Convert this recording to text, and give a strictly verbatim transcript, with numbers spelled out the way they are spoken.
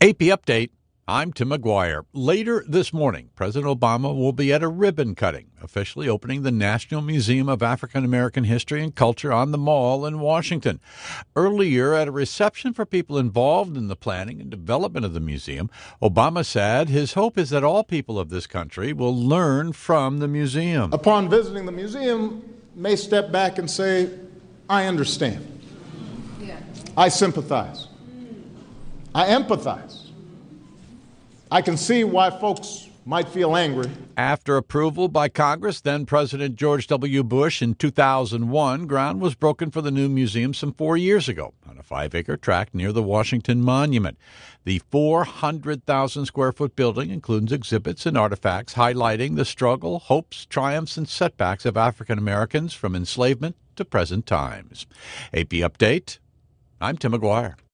A P Update. I'm Tim McGuire. Later this morning, President Obama will be at a ribbon cutting, officially opening the National Museum of African American History and Culture on the Mall in Washington. Earlier, at a reception for people involved in the planning and development of the museum, Obama said his hope is that all people of this country will learn from the museum. Upon visiting the museum, may step back and say, I understand. Yeah. I sympathize. I empathize. I can see why folks might feel angry. After approval by Congress, then President George W. Bush in two thousand one, ground was broken for the new museum some four years ago on a five-acre tract near the Washington Monument. The four hundred thousand square foot building includes exhibits and artifacts highlighting the struggle, hopes, triumphs, and setbacks of African Americans from enslavement to present times. A P Update. I'm Tim McGuire.